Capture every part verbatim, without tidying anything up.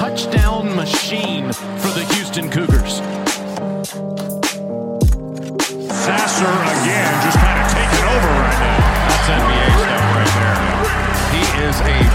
touchdown machine for the Houston Cougars. Sasser again, just kind of taking over right now. That's N B A stuff right there. He is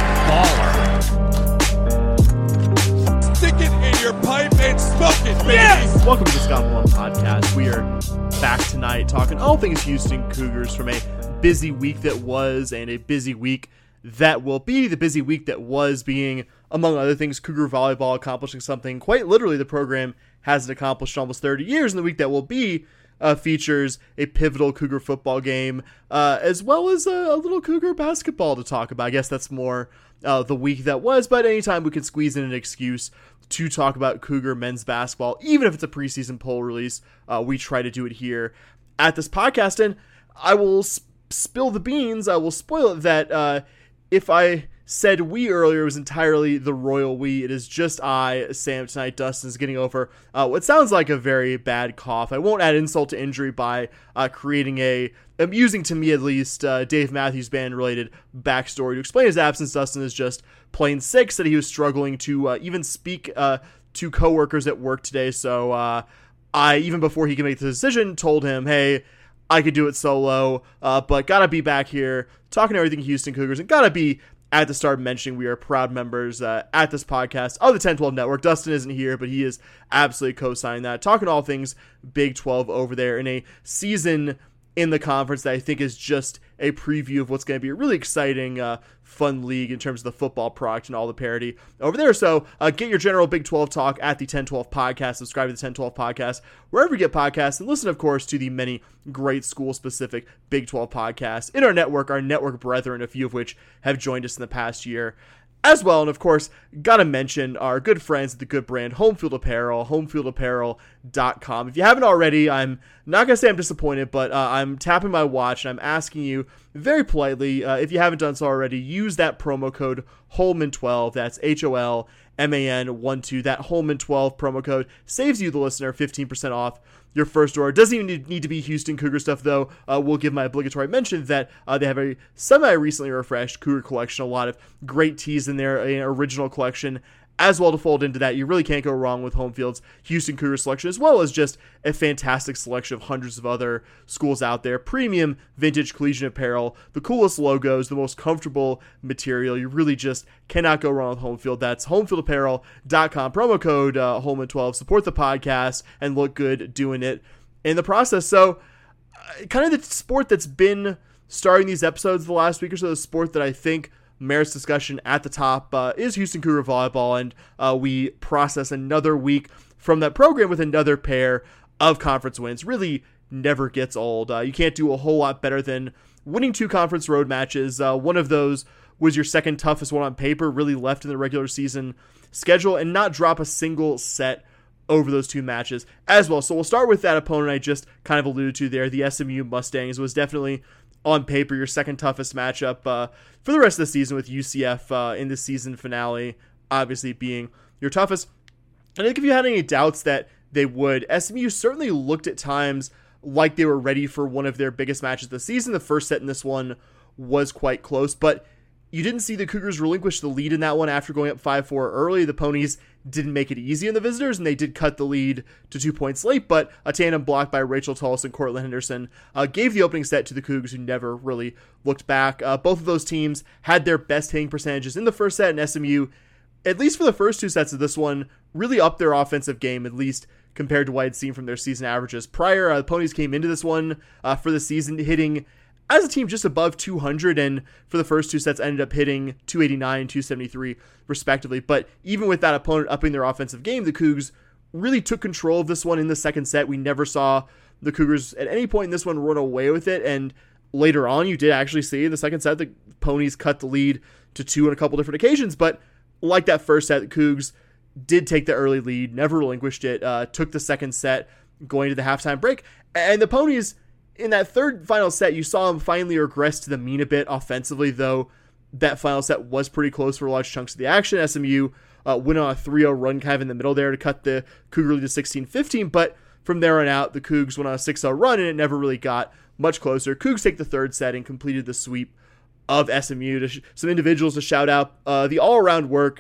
a baller. Stick it in your pipe and smoke it, baby. Yes! Welcome to the Scott Malone Podcast. We are back tonight talking all things Houston Cougars from a busy week that was and a busy week that will be. The busy week that was being, among other things, Cougar Volleyball accomplishing something quite literally the program hasn't accomplished in almost thirty years. And the week that will be Uh, features a pivotal Cougar football game, uh, as well as a, a little Cougar basketball to talk about. I guess that's more uh, the week that was, but anytime we can squeeze in an excuse to talk about Cougar men's basketball, even if it's a preseason poll release, uh, we try to do it here at this podcast. And I will sp- spill the beans, I will spoil it, that uh, if I said we earlier, it was entirely the royal we. It is just I, Sam, tonight. Dustin's getting over uh, what sounds like a very bad cough. I won't add insult to injury by uh, creating a, amusing to me at least, uh, Dave Matthews Band-related backstory. To explain his absence, Dustin is just plain sick, said he was struggling to uh, even speak uh, to coworkers at work today. So uh, I, even before he could make the decision, told him, hey, I could do it solo, uh, but gotta be back here talking everything Houston Cougars, and gotta be at the start mentioning we are proud members uh, at this podcast of the ten twelve Network. Dustin isn't here, but he is absolutely co-signing that. Talking all things Big twelve over there in a season in the conference that I think is just a preview of what's going to be a really exciting, uh, fun league in terms of the football product and all the parity over there. So uh, get your general Big twelve talk at the ten twelve Podcast. Subscribe to the ten twelve Podcast wherever you get podcasts, and listen, of course, to the many great school-specific Big twelve podcasts in our network, our network brethren, a few of which have joined us in the past year as well. And of course, gotta mention our good friends at the good brand Homefield Apparel, homefield apparel dot com. If you haven't already, I'm not gonna say I'm disappointed, but uh, I'm tapping my watch and I'm asking you very politely, uh, if you haven't done so already, use that promo code Holman twelve. That's H O L M A N one two. That Holman twelve promo code saves you, the listener, fifteen percent off your first order. Doesn't even need to be Houston Cougar stuff, though. Uh, we'll give my obligatory mention that uh, they have a semi-recently refreshed Cougar collection, a lot of great tees in there, an original collection as well to fold into that. You really can't go wrong with Homefield's Houston Cougar selection, as well as just a fantastic selection of hundreds of other schools out there. Premium vintage collegiate apparel, the coolest logos, the most comfortable material. You really just cannot go wrong with Homefield. That's homefield apparel dot com. Promo code uh, Holman twelve. Support the podcast and look good doing it in the process. So, uh, kind of the sport that's been starting these episodes the last week or so, the sport that I think merits discussion at the top uh, is Houston Cougar Volleyball, and uh, we process another week from that program with another pair of conference wins. Really never gets old. Uh, you can't do a whole lot better than winning two conference road matches. Uh, one of those was your second toughest one on paper, really left in the regular season schedule, and not drop a single set over those two matches as well. So we'll start with that opponent I just kind of alluded to there, the S M U Mustangs. Was definitely on paper your second toughest matchup uh, for the rest of the season, with U C F uh, in the season finale obviously being your toughest. And I think if you had any doubts that they would, S M U certainly looked at times like they were ready for one of their biggest matches of the season. The first set in this one was quite close, but you didn't see the Cougars relinquish the lead in that one after going up five four early. The Ponies didn't make it easy on the visitors, and they did cut the lead to two points late, but a tandem block by Rachel Tullis and Cortland Henderson uh, gave the opening set to the Cougs, who never really looked back. Uh, both of those teams had their best hitting percentages in the first set, and S M U, at least for the first two sets of this one, really upped their offensive game, at least compared to what I'd seen from their season averages prior. Uh, the Ponies came into this one uh, for the season hitting as a team just above two hundred, and for the first two sets ended up hitting two eighty-nine and two seventy-three respectively. But even with that opponent upping their offensive game, the Cougs really took control of this one in the second set. We never saw the Cougars at any point in this one run away with it, and later on you did actually see in the second set the Ponies cut the lead to two on a couple different occasions. But like that first set, the Cougs did take the early lead, never relinquished it, uh, took the second set going to the halftime break, and the Ponies, in that third final set, you saw them finally regress to the mean a bit offensively, though that final set was pretty close for large chunks of the action. S M U uh, went on a three oh run kind of in the middle there to cut the Cougar lead to sixteen fifteen, but from there on out, the Cougs went on a six oh run, and it never really got much closer. Cougs take the third set and completed the sweep of S M U. To sh- some individuals to shout out uh, the all-around work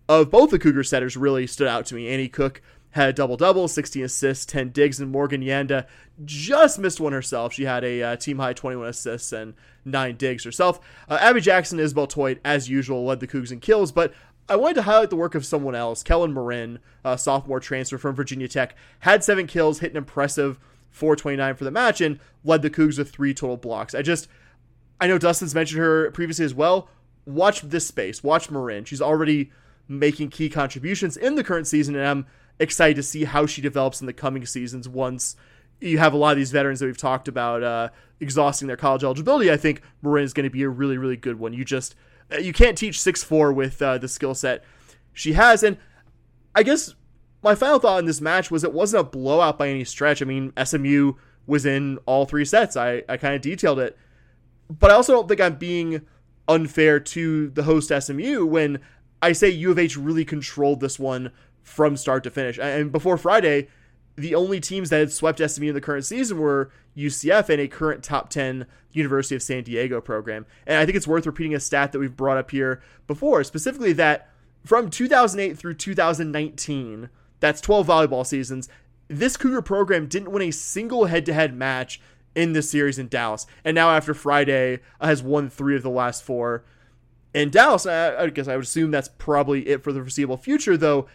of both the Cougar setters really stood out to me. Annie Cook had a double-double, sixteen assists, ten digs, and Morgan Yanda just missed one herself. She had a uh, team-high twenty-one assists and nine digs herself. Uh, Abby Jackson and Isabel Toit, as usual, led the Cougs in kills, but I wanted to highlight the work of someone else. Kellen Marin, a sophomore transfer from Virginia Tech, had seven kills, hit an impressive four twenty-nine for the match, and led the Cougs with three total blocks. I just, I know Dustin's mentioned her previously as well. Watch this space. Watch Marin. She's already making key contributions in the current season, and I'm excited to see how she develops in the coming seasons once you have a lot of these veterans that we've talked about uh, exhausting their college eligibility. I think Marin is going to be a really, really good one. You just, you can't teach six foot four with uh, the skill set she has. And I guess my final thought on this match was it wasn't a blowout by any stretch. I mean, S M U was in all three sets. I, I kind of detailed it. But I also don't think I'm being unfair to the host S M U when I say U of H really controlled this one from start to finish. And before Friday, the only teams that had swept S M U in the current season were U C F and a current top ten University of San Diego program. And I think it's worth repeating a stat that we've brought up here before, specifically that from two thousand eight through two thousand nineteen, that's twelve volleyball seasons, this Cougar program didn't win a single head-to-head match in this series in Dallas. And now after Friday, uh, has won three of the last four in Dallas. I, I guess I would assume that's probably it for the foreseeable future, though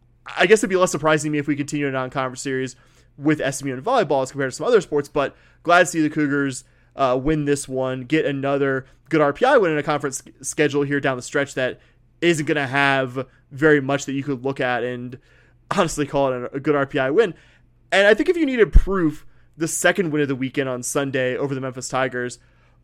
I guess it'd be less surprising to me if we continue a non-conference series with S M U and volleyball as compared to some other sports, but glad to see the Cougars uh, win this one, get another good R P I win in a conference schedule here down the stretch that isn't going to have very much that you could look at and honestly call it a good R P I win. And I think if you needed proof, the second win of the weekend on Sunday over the Memphis Tigers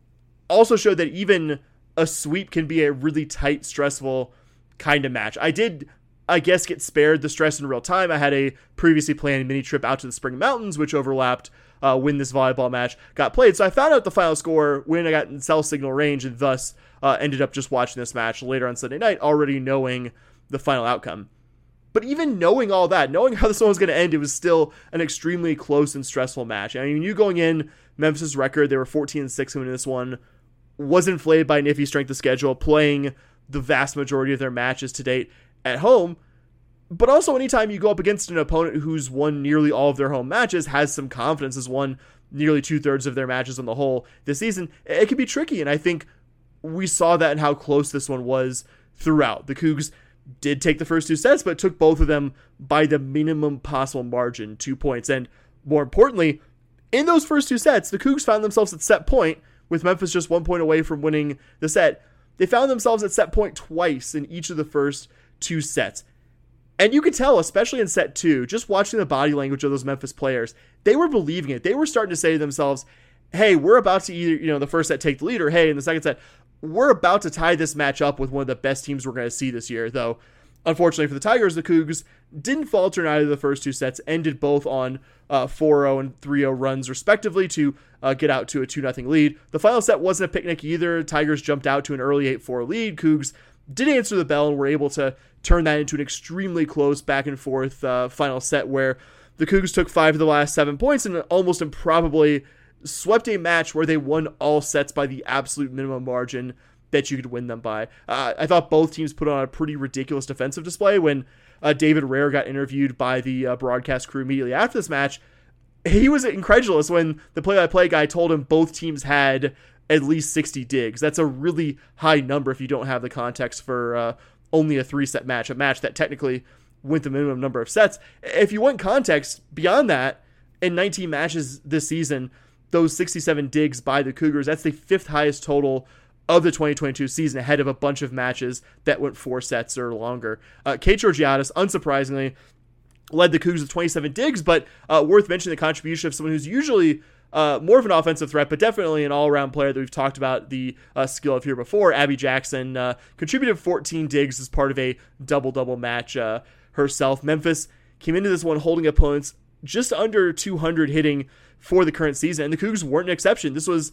also showed that even a sweep can be a really tight, stressful kind of match. I did, I guess, get spared the stress in real time. I had a previously planned mini trip out to the Spring Mountains, which overlapped uh, when this volleyball match got played. So I found out the final score when I got in cell signal range and thus uh, ended up just watching this match later on Sunday night, already knowing the final outcome. But even knowing all that, knowing how this one was going to end, it was still an extremely close and stressful match. I mean, you going in, Memphis' record, they were fourteen and six in this one, was inflated by an iffy strength of schedule, playing the vast majority of their matches to date at home. But also anytime you go up against an opponent who's won nearly all of their home matches, has some confidence, has won nearly two-thirds of their matches on the whole this season, it can be tricky. And I think we saw that in how close this one was throughout. The Cougs did take the first two sets, but took both of them by the minimum possible margin, two points. And more importantly, in those first two sets, the Cougs found themselves at set point, with Memphis just one point away from winning the set. They found themselves at set point twice in each of the first two sets. And you could tell, especially in set two, just watching the body language of those Memphis players, they were believing it. They were starting to say to themselves, hey, we're about to either, you know, the first set take the lead, or hey, in the second set, we're about to tie this match up with one of the best teams we're going to see this year. Though, unfortunately for the Tigers, the Cougs didn't falter in either of the first two sets, ended both on uh, four oh and three oh runs respectively to uh, get out to a two nothing lead. The final set wasn't a picnic either. Tigers jumped out to an early eight four lead. Cougs did answer the bell and were able to turn that into an extremely close back and forth uh, final set where the Cougs took five of the last seven points and almost improbably swept a match where they won all sets by the absolute minimum margin that you could win them by. Uh, I thought both teams put on a pretty ridiculous defensive display. When uh, David Rare got interviewed by the uh, broadcast crew immediately after this match, he was incredulous when the play-by-play guy told him both teams had at least sixty digs. That's a really high number if you don't have the context for uh, only a three-set match, a match that technically went the minimum number of sets. If you want context beyond that, in nineteen matches this season, those sixty-seven digs by the Cougars, that's the fifth highest total of the twenty twenty-two season, ahead of a bunch of matches that went four sets or longer. Uh, Kate Georgiadis, unsurprisingly, led the Cougs with twenty-seven digs, but uh, worth mentioning the contribution of someone who's usually uh, more of an offensive threat, but definitely an all-around player that we've talked about the uh, skill of here before. Abby Jackson uh, contributed fourteen digs as part of a double-double match uh, herself. Memphis came into this one holding opponents just under two hundred hitting for the current season, and the Cougs weren't an exception. This was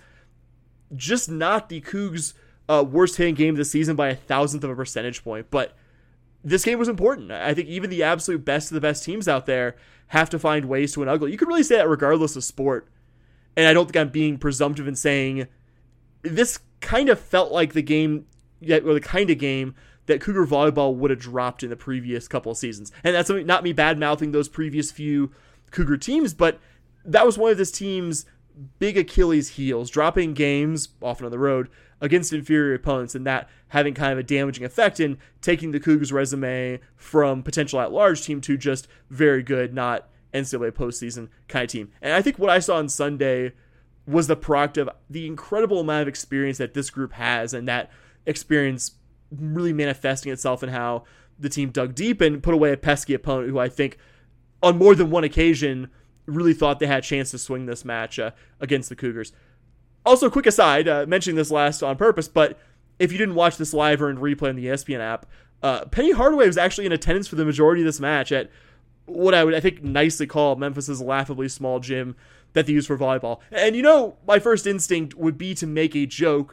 just not the Cougs' uh, worst hitting game of the season by a thousandth of a percentage point, but this game was important. I think even the absolute best of the best teams out there have to find ways to win ugly. You could really say that regardless of sport, and I don't think I'm being presumptive in saying this kind of felt like the game, or the kind of game that Cougar volleyball would have dropped in the previous couple of seasons. And that's not me bad-mouthing those previous few Cougar teams, but that was one of this team's big Achilles heels, dropping games, often on the road, against inferior opponents, and that having kind of a damaging effect in taking the Cougars' resume from potential at-large team to just very good, not N C double A postseason kind of team. And I think what I saw on Sunday was the product of the incredible amount of experience that this group has, and that experience really manifesting itself in how the team dug deep and put away a pesky opponent who I think on more than one occasion really thought they had a chance to swing this match uh, against the Cougars. Also, quick aside, uh, mentioning this last on purpose, but if you didn't watch this live or in replay on the E S P N app, uh, Penny Hardaway was actually in attendance for the majority of this match at what I would, I think, nicely call Memphis's laughably small gym that they use for volleyball. And you know, my first instinct would be to make a joke,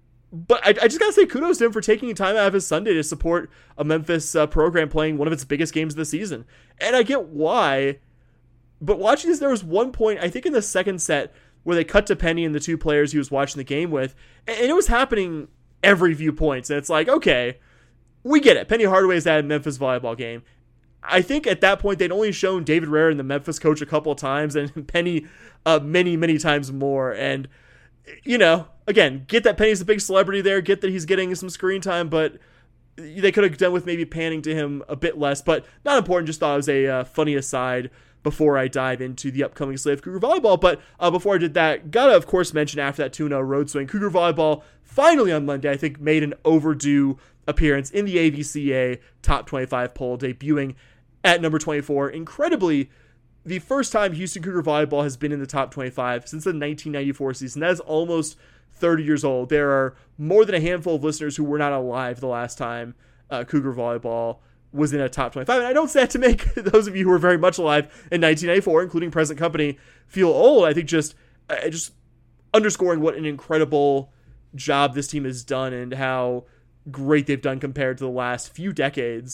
but I, I just gotta say kudos to him for taking time out of his Sunday to support a Memphis uh, program playing one of its biggest games of the season. And I get why, but watching this, there was one point, I think in the second set, where they cut to Penny and the two players he was watching the game with, and it was happening every few points. And it's like, okay, we get it. Penny Hardaway's at a Memphis volleyball game. I think at that point they'd only shown David Rare and the Memphis coach a couple of times, and Penny uh, many, many times more. And, you know, again, get that Penny's a big celebrity there, get that he's getting some screen time, but they could have done with maybe panning to him a bit less, but not important. Just thought it was a uh, funny aside before I dive into the upcoming slate of Cougar volleyball. But uh, before I did that, gotta, of course, mention after that two oh road swing, Cougar volleyball finally on Monday, I think, made an overdue appearance in the A V C A Top twenty-five poll, debuting at number twenty-four. Incredibly, the first time Houston Cougar volleyball has been in the top twenty-five since the nineteen ninety-four season. That is almost thirty years old. There are more than a handful of listeners who were not alive the last time uh, Cougar volleyball was in a top twenty-five. And I don't say that to make those of you who were very much alive in nineteen ninety-four, including present company, feel old. I think just, uh, just underscoring what an incredible job this team has done and how great they've done compared to the last few decades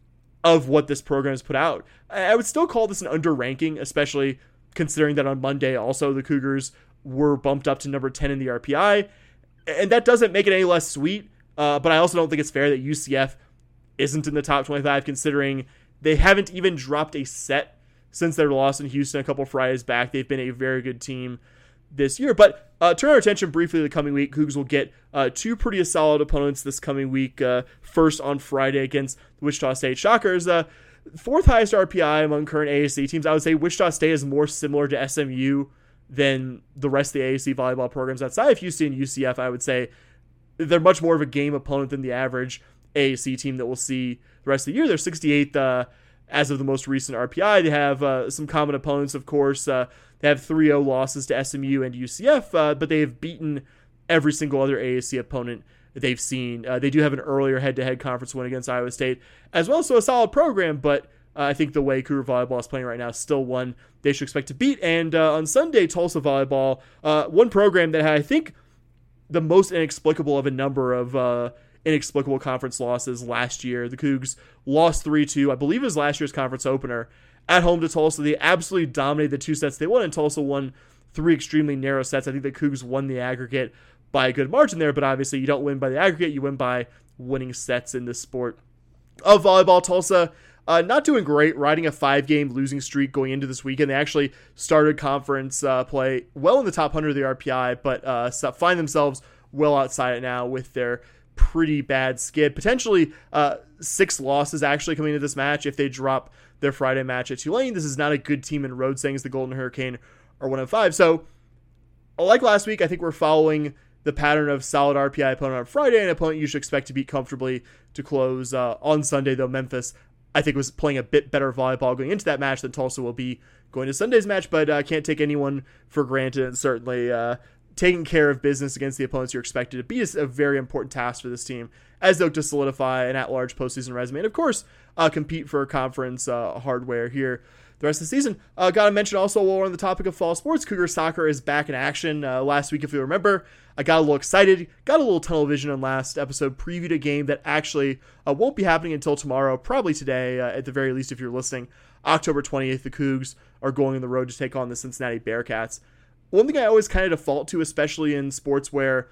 of what this program has put out. I would still call this an underranking, especially considering that on Monday also the Cougars were bumped up to number ten in the R P I, and that doesn't make it any less sweet, uh, but I also don't think it's fair that U C F isn't in the top twenty-five, considering they haven't even dropped a set since their loss in Houston a couple Fridays back. They've been a very good team this year. But uh, turn our attention briefly to the coming week. Cougs will get uh, two pretty solid opponents this coming week. Uh, first on Friday against the Wichita State Shockers. Uh, fourth highest R P I among current A A C teams. I would say Wichita State is more similar to S M U than the rest of the A A C volleyball programs outside of Houston and U C F. I would say they're much more of a game opponent than the average A A C team that we'll see the rest of the year. They're sixty-eighth uh, as of the most recent R P I. They have uh, some common opponents, of course. Uh, they have three oh losses to S M U and U C F, uh, but they have beaten every single other A A C opponent that they've seen. Uh, they do have an earlier head-to-head conference win against Iowa State as well, so a solid program, but uh, I think the way Cougar volleyball is playing right now is still one they should expect to beat. And uh, on Sunday, Tulsa volleyball, uh, one program that had, I think, the most inexplicable of a number of uh, inexplicable conference losses last year. The Cougs lost three two, I believe it was last year's conference opener, at home to Tulsa. They absolutely dominated the two sets they won, and Tulsa won three extremely narrow sets. I think the Cougs won the aggregate by a good margin there, but obviously you don't win by the aggregate, you win by winning sets in this sport of volleyball. Tulsa uh, not doing great, riding a five-game losing streak going into this weekend. They actually started conference uh, play well in the top one hundred of the R P I, but uh, find themselves well outside it now with their pretty bad skid. Potentially uh, six losses actually coming into this match if they drop their Friday match at Tulane. This is not a good team in road settings. The Golden Hurricane are one of five. So, like last week, I think we're following the pattern of solid R P I opponent on Friday, and an opponent you should expect to beat comfortably to close uh, on Sunday, though Memphis, I think, was playing a bit better volleyball going into that match than Tulsa will be going to Sunday's match, but I uh, can't take anyone for granted, and certainly uh, taking care of business against the opponents you're expected to beat is a very important task for this team as they look to solidify an at-large postseason resume, and of course, uh, compete for conference uh, hardware here the rest of the season. Uh, got to mention also, while we're on the topic of fall sports, Cougar soccer is back in action. Uh, last week, if you remember, I got a little excited, got a little tunnel vision on last episode, previewed a game that actually uh, won't be happening until tomorrow, probably today, uh, at the very least if you're listening. October twentieth, the Cougs are going on the road to take on the Cincinnati Bearcats. One thing I always kind of default to, especially in sports where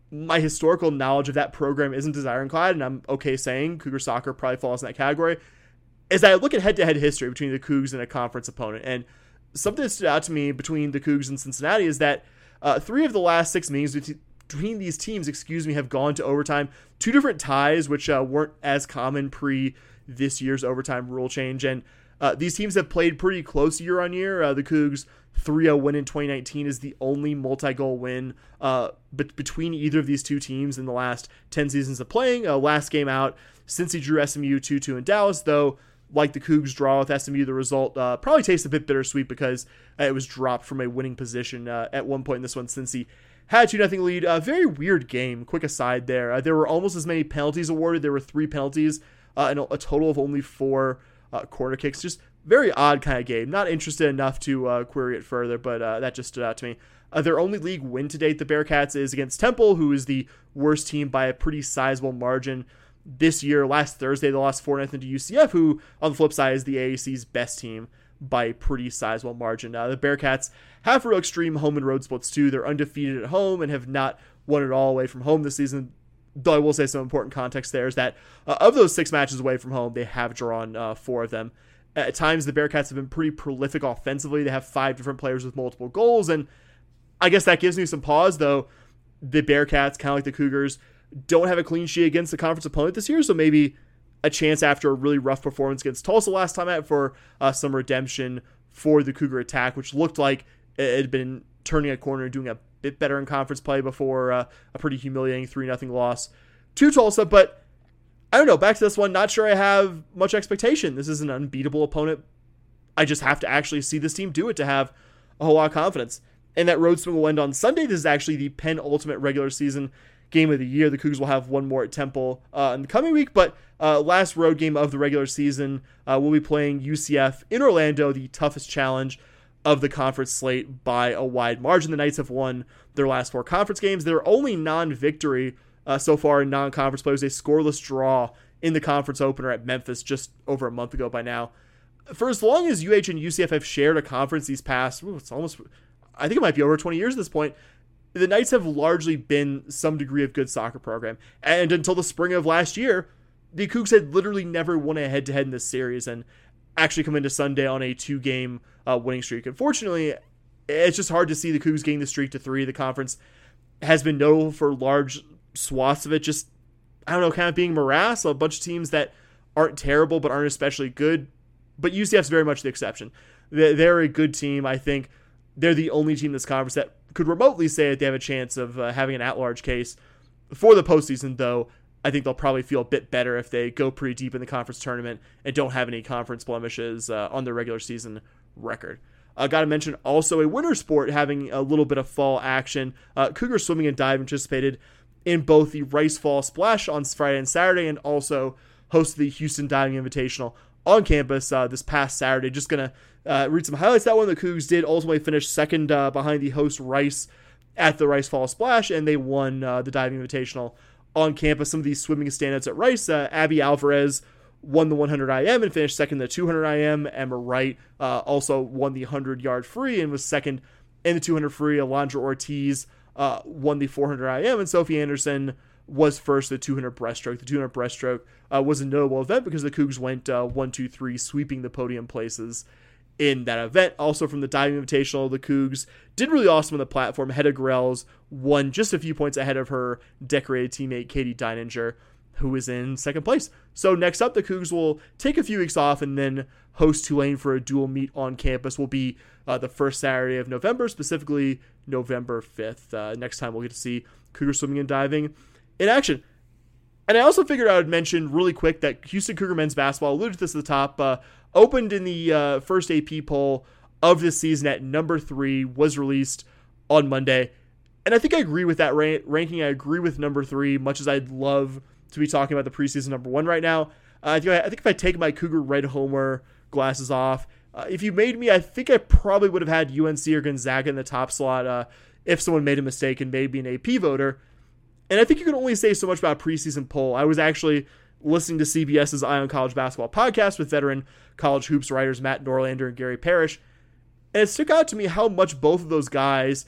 my historical knowledge of that program isn't as ironclad, and I'm okay saying Cougar soccer probably falls in that category, as I look at head-to-head history between the Cougs and a conference opponent. And something that stood out to me between the Cougs and Cincinnati is that uh, three of the last six meetings between these teams, excuse me, have gone to overtime. Two different ties, which uh, weren't as common pre this year's overtime rule change. And uh, these teams have played pretty close year on year. Uh, the Cougs three oh win in twenty nineteen is the only multi-goal win uh, but between either of these two teams in the last ten seasons of playing. Uh, last game out, Cincy drew S M U two two in Dallas, though like the Cougs draw with S M U, the result uh, probably tastes a bit bittersweet because uh, it was dropped from a winning position uh, at one point in this one. Cincy had a two nothing lead. A uh, very weird game. Quick aside there. Uh, there were almost as many penalties awarded. There were three penalties uh, and a total of only four uh, corner kicks. Just very odd kind of game. Not interested enough to uh, query it further, but uh, that just stood out to me. Uh, their only league win to date, the Bearcats, is against Temple, who is the worst team by a pretty sizable margin this year. Last Thursday, they lost four nothing to U C F, who, on the flip side, is the A A C's best team by a pretty sizable margin. Uh, the Bearcats have real extreme home and road splits, too. They're undefeated at home and have not won it all away from home this season. Though I will say some important context there is that uh, of those six matches away from home, they have drawn uh, four of them. At times, the Bearcats have been pretty prolific offensively. They have five different players with multiple goals, and I guess that gives me some pause, though. The Bearcats, kind of like the Cougars, don't have a clean sheet against the conference opponent this year, so maybe a chance after a really rough performance against Tulsa last time out for uh, some redemption for the Cougar attack, which looked like it had been turning a corner and doing a bit better in conference play before uh, a pretty humiliating three nothing loss to Tulsa. But I don't know, back to this one, not sure I have much expectation. This is an unbeatable opponent. I just have to actually see this team do it to have a whole lot of confidence. And that road swing will end on Sunday. This is actually the penultimate regular season game of the year. The Cougs will have one more at Temple uh, in the coming week, but uh, last road game of the regular season, uh, we'll be playing U C F in Orlando, the toughest challenge of the conference slate by a wide margin. The Knights have won their last four conference games. Their only non-victory uh, so far in non-conference play was a scoreless draw in the conference opener at Memphis just over a month ago by now. For as long as U H and U C F have shared a conference these past, ooh, it's almost, I think it might be over twenty years at this point, the Knights have largely been some degree of good soccer program. And until the spring of last year, the Cougs had literally never won a head-to-head in this series and actually come into Sunday on a two-game uh, winning streak. Unfortunately, it's just hard to see the Cougs getting the streak to three. The conference has been notable for large swaths of it just, I don't know, kind of being morass. A bunch of teams that aren't terrible but aren't especially good. But U C F's very much the exception. They're a good team. I think they're the only team in this conference that could remotely say that they have a chance of uh, having an at-large case for the postseason, though. I think they'll probably feel a bit better if they go pretty deep in the conference tournament and don't have any conference blemishes uh, on their regular season record. Uh, got to mention also a winter sport having a little bit of fall action. Uh, Cougar Swimming and Dive anticipated in both the Rice Fall Splash on Friday and Saturday, and also hosted the Houston Diving Invitational on campus uh, this past Saturday. Just going to uh, read some highlights. That one, the Cougs did ultimately finish second uh, behind the host Rice at the Rice Fall Splash, and they won uh, the Diving Invitational on campus. Some of these swimming standouts at Rice, uh, Abby Alvarez won the one hundred I M and finished second in the two hundred I M. Emma Wright uh, also won the one hundred yard free and was second in the two hundred free. Alondra Ortiz uh, won the four hundred I M, and Sophie Anderson was first at the two hundred breaststroke. The two hundred breaststroke uh, was a notable event because the Cougs went uh, one two three, sweeping the podium places in that event. Also from the Diving Invitational, the Cougs did really awesome on the platform. Hedda Grells won just a few points ahead of her decorated teammate Katie Deininger, who is in second place. So next up, the Cougs will take a few weeks off and then host Tulane for a dual meet on campus. Will be uh, the first Saturday of November, specifically November fifth. Uh, next time we'll get to see Cougar Swimming and Diving in action. And I also figured I would mention really quick that Houston Cougar men's basketball, alluded to this at the top, uh, opened in the uh, first A P poll of this season at number three, was released on Monday. And I think I agree with that ra- ranking. I agree with number three, much as I'd love to be talking about the preseason number one right now. Uh, I, think I, I think if I take my Cougar Red Homer glasses off, uh, if you made me, I think I probably would have had U N C or Gonzaga in the top slot uh, if someone made a mistake and made me an A P voter. And I think you can only say so much about a preseason poll. I was actually listening to CBS's Eye on College Basketball podcast with veteran college hoops writers Matt Norlander and Gary Parrish, and it stuck out to me how much both of those guys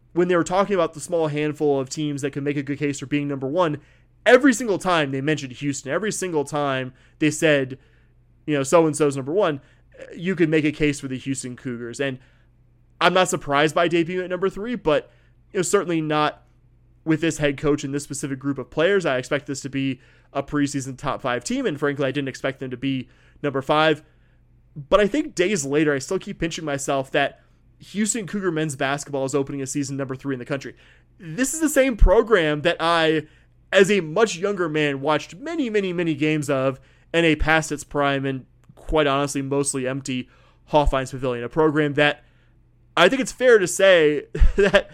when they were talking about the small handful of teams that could make a good case for being number one, every single time they mentioned Houston, every single time they said, you know, so-and-so's number one, you could make a case for the Houston Cougars. And I'm not surprised by debuting at number three, but you know, certainly not with this head coach and this specific group of players. I expect this to be a preseason top five team, and frankly, I didn't expect them to be number five. But I think days later, I still keep pinching myself that Houston Cougar men's basketball is opening a season number three in the country. This is the same program that I, as a much younger man, watched many, many, many games of in a past its prime and quite honestly mostly empty Hofheinz Pavilion, a program that I think it's fair to say that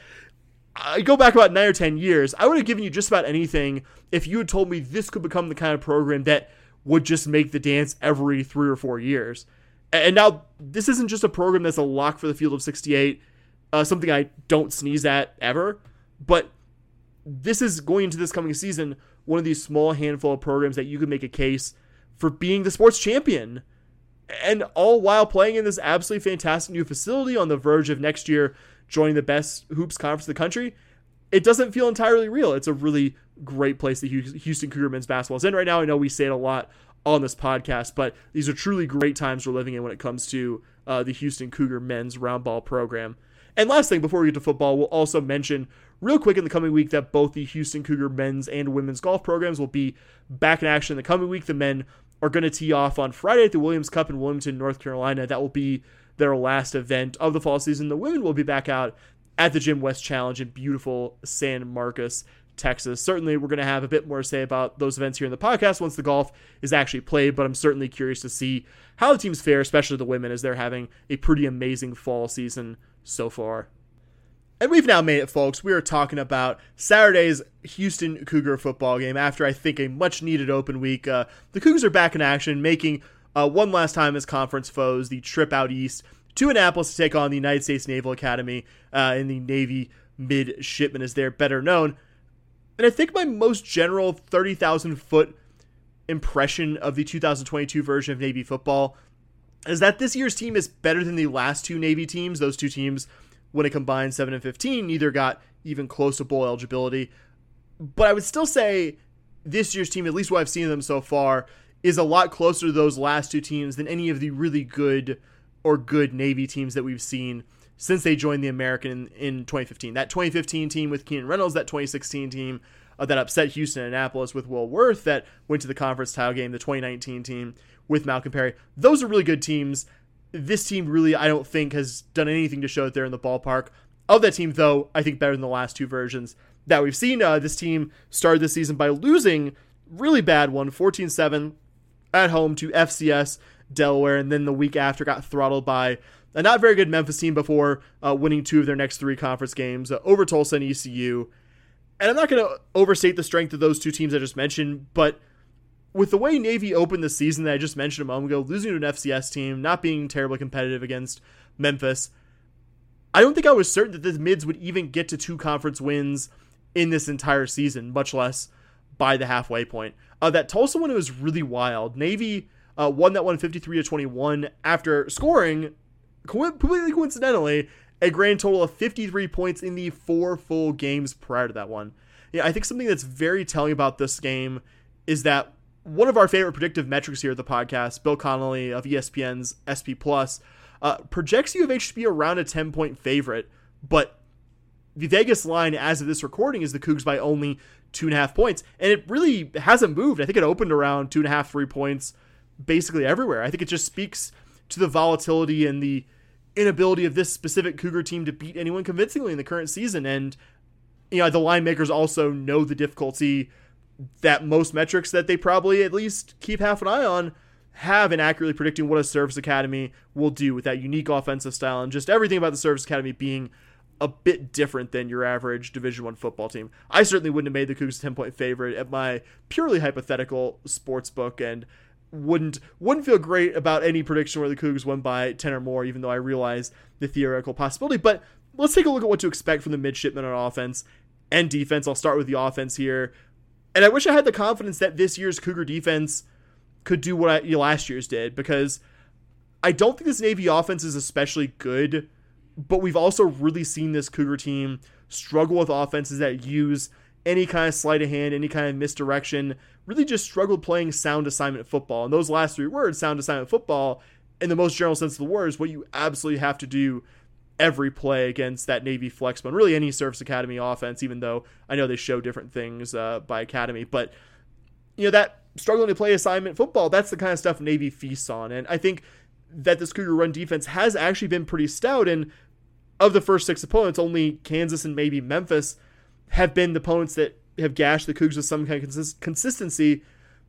I go back about nine or ten years, I would have given you just about anything if you had told me this could become the kind of program that would just make the dance every three or four years. And now this isn't just a program that's a lock for the field of sixty-eight, uh, something I don't sneeze at ever, but this is going into this coming season, one of these small handful of programs that you could make a case for being the sports champion. And all while playing in this absolutely fantastic new facility on the verge of next year joining the best hoops conference in the country. It doesn't feel entirely real. It's a really great place that Houston Cougar men's basketball is in right now. I know we say it a lot on this podcast, but these are truly great times we're living in when it comes to uh, the Houston Cougar men's round ball program. And last thing before we get to football, we'll also mention real quick in the coming week that both the Houston Cougar men's and women's golf programs will be back in action in the coming week. The men are going to tee off on Friday at the Williams Cup in Wilmington, North Carolina. That will be their last event of the fall season. The women will be back out at the Jim West Challenge in beautiful San Marcos, Texas. Certainly, we're going to have a bit more to say about those events here in the podcast once the golf is actually played, but I'm certainly curious to see how the teams fare, especially the women, as they're having a pretty amazing fall season so far. And we've now made it, folks. We are talking about Saturday's Houston Cougar football game after, I think, a much-needed open week. Uh, the Cougars are back in action, making uh, one last time as conference foes the trip out east to Annapolis to take on the United States Naval Academy uh, and the Navy Midshipmen, as they're better known. And I think my most general thirty thousand foot impression of the two thousand twenty-two version of Navy football is that this year's team is better than the last two Navy teams. Those two teams, when it combined seven and fifteen, neither got even close to bowl eligibility. But I would still say this year's team, at least what I've seen of them so far, is a lot closer to those last two teams than any of the really good or good Navy teams that we've seen since they joined the American in, in twenty fifteen. That twenty fifteen team with Keenan Reynolds, that twenty sixteen team uh, that upset Houston and Annapolis with Will Worth, that went to the conference title game, the twenty nineteen team with Malcolm Perry. Those are really good teams. This team really, I don't think, has done anything to show that they're in the ballpark of that team, though I think better than the last two versions that we've seen. Uh, this team started this season by losing really bad one, fourteen seven at home to F C S Delaware, and then the week after got throttled by a not very good Memphis team before uh, winning two of their next three conference games uh, over Tulsa and E C U. And I'm not going to overstate the strength of those two teams I just mentioned, but with the way Navy opened the season that I just mentioned a moment ago, losing to an F C S team, not being terribly competitive against Memphis, I don't think I was certain that the Mids would even get to two conference wins in this entire season, much less by the halfway point. Uh, that Tulsa one was really wild. Navy uh, won that one fifty-three to twenty-one after scoring, completely coincidentally, a grand total of fifty-three points in the four full games prior to that one. Yeah, I think something that's very telling about this game is that one of our favorite predictive metrics here at the podcast, Bill Connolly of E S P N's S P Plus, uh, projects U of H to be around a ten-point favorite, but the Vegas line as of this recording is the Cougs by only two and a half points, and it really hasn't moved. I think it opened around two and a half, three points basically everywhere. I think it just speaks to the volatility and the inability of this specific Cougar team to beat anyone convincingly in the current season, and you know the line makers also know the difficulty that most metrics that they probably at least keep half an eye on have in accurately predicting what a Service Academy will do with that unique offensive style and just everything about the Service Academy being a bit different than your average Division One football team. I certainly wouldn't have made the Cougs a ten-point favorite at my purely hypothetical sports book, and wouldn't wouldn't feel great about any prediction where the Cougs win by ten or more, even though I realize the theoretical possibility. But let's take a look at what to expect from the midshipmen on offense and defense. I'll start with the offense here. And I wish I had the confidence that this year's Cougar defense could do what I, you know, last year's did, because I don't think this Navy offense is especially good but we've also really seen this Cougar team struggle with offenses that use any kind of sleight of hand, any kind of misdirection, really just struggled playing sound assignment football. And those last three words, sound assignment football, in the most general sense of the word, is what you absolutely have to do every play against that Navy flex bone, really any Service Academy offense, even though I know they show different things uh, by academy. But, you know, that struggling to play assignment football, that's the kind of stuff Navy feasts on. And I think that this Cougar run defense has actually been pretty stout. And of the first six opponents, only Kansas and maybe Memphis have been the opponents that have gashed the Cougs with some kind of consist- consistency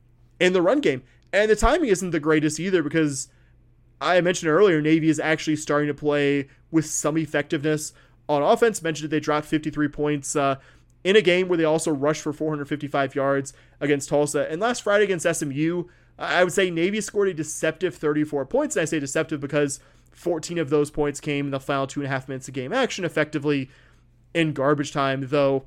in the run game. And the timing isn't the greatest either, because I mentioned earlier, Navy is actually starting to play with some effectiveness on offense. Mentioned that they dropped fifty-three points uh, in a game where they also rushed for four hundred fifty-five yards against Tulsa. And last Friday against S M U, I would say Navy scored a deceptive thirty-four points. And I say deceptive because fourteen of those points came in the final two and a half minutes of game action, effectively in garbage time. Though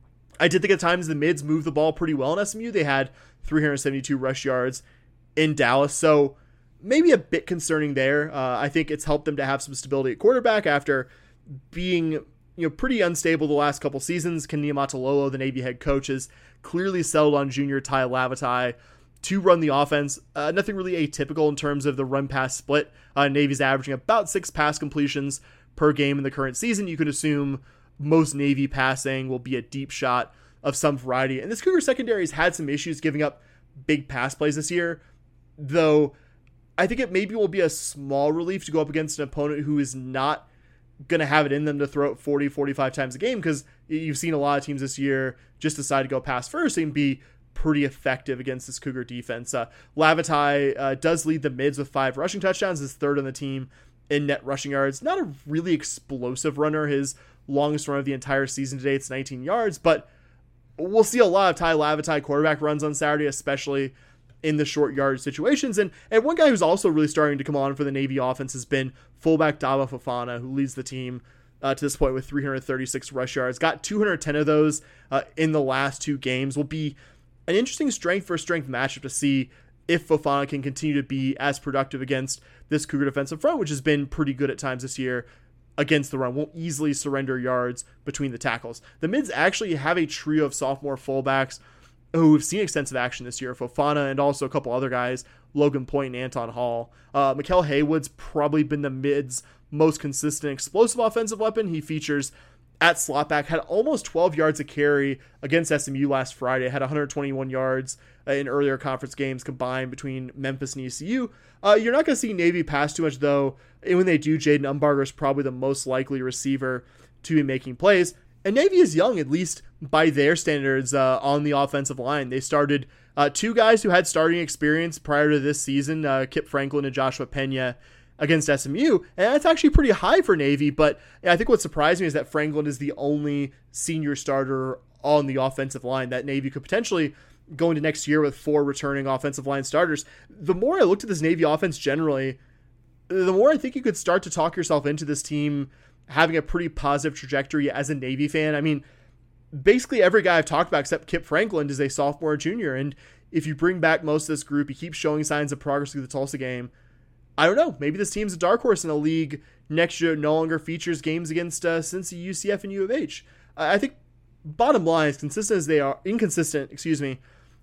I did think at times the mids moved the ball pretty well in S M U. They had three hundred seventy-two rush yards in Dallas. So maybe a bit concerning there. Uh, I think it's helped them to have some stability at quarterback after being, you know, pretty unstable the last couple seasons. Ken Niumatalolo, the Navy head coach, has clearly settled on junior Ty Lavatai to run the offense. Uh, nothing really atypical in terms of the run-pass split. Uh, Navy's averaging about six pass completions per game in the current season. You could assume most Navy passing will be a deep shot of some variety. And this Cougar secondary has had some issues giving up big pass plays this year, though I think it maybe will be a small relief to go up against an opponent who is not going to have it in them to throw it forty, forty-five times a game, because you've seen a lot of teams this year just decide to go pass first and be pretty effective against this Cougar defense. Uh, Lavatai uh, does lead the mids with five rushing touchdowns, his third on the team in net rushing yards. Not a really explosive runner. His longest run of the entire season today, it's nineteen yards, but we'll see a lot of Ty Lavatai quarterback runs on Saturday, especially in the short yardage situations. And and one guy who's also really starting to come on for the Navy offense has been fullback Dava Fofana, who leads the team uh, to this point with three hundred thirty-six rush yards. Got two hundred ten of those uh, in the last two games. Will be an interesting strength for strength matchup to see if Fofana can continue to be as productive against this Cougar defensive front, which has been pretty good at times this year against the run. Won't easily surrender yards between the tackles. The mids actually have a trio of sophomore fullbacks who have seen extensive action this year, Fofana and also a couple other guys, Logan Point and Anton Hall. Uh, Mikel Haywood's probably been the mid's most consistent explosive offensive weapon. He features at slot back, had almost twelve yards a carry against S M U last Friday, had one hundred twenty-one yards in earlier conference games combined between Memphis and E C U. Uh, you're not going to see Navy pass too much, though. And when they do, Jaden Umbarger is probably the most likely receiver to be making plays. And Navy is young, at least by their standards, uh, on the offensive line. They started uh, two guys who had starting experience prior to this season, uh, Kip Franklin and Joshua Pena, against S M U. And that's actually pretty high for Navy. But I think what surprised me is that Franklin is the only senior starter on the offensive line, that Navy could potentially go into next year with four returning offensive line starters. The more I looked at this Navy offense generally, the more I think you could start to talk yourself into this team having a pretty positive trajectory as a Navy fan. I mean, basically every guy I've talked about except Kip Franklin is a sophomore or junior. And if you bring back most of this group, you keep showing signs of progress through the Tulsa game, I don't know, maybe this team's a dark horse in a league next year no longer features games against uh, Cincy, U C F, and U of H. I think bottom line, as consistent as they are, inconsistent, excuse me,